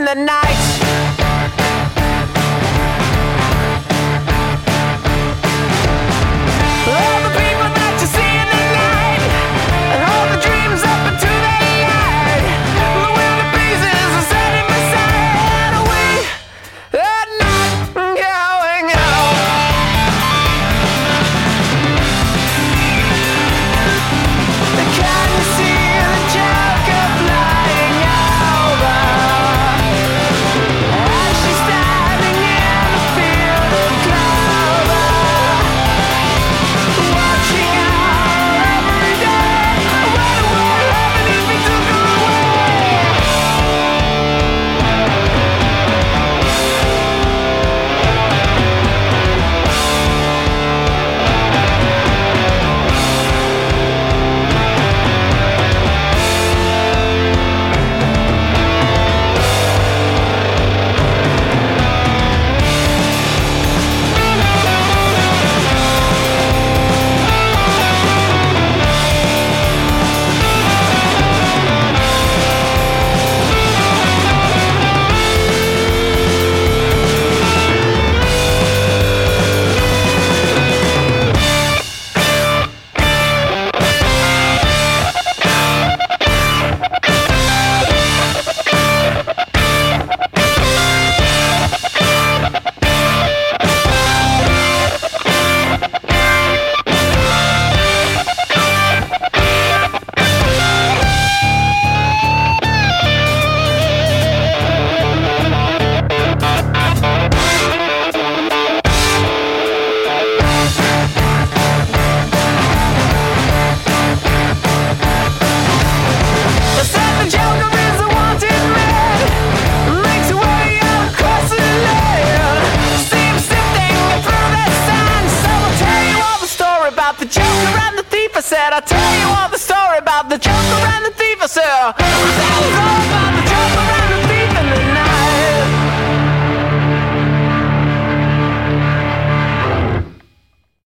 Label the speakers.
Speaker 1: in the night. All the people that you see in the night, and all the dreams up into the light. The wind of pieces are setting beside. We are not going home. Can you see the Joker flying over? As she's standing in the field of clover, watching her every day. What would happen if he took her I'll tell you all the story about the Joker and the thief. I said, I'll tell you all about the